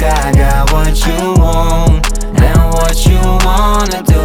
I got what you want. Now what you wanna do?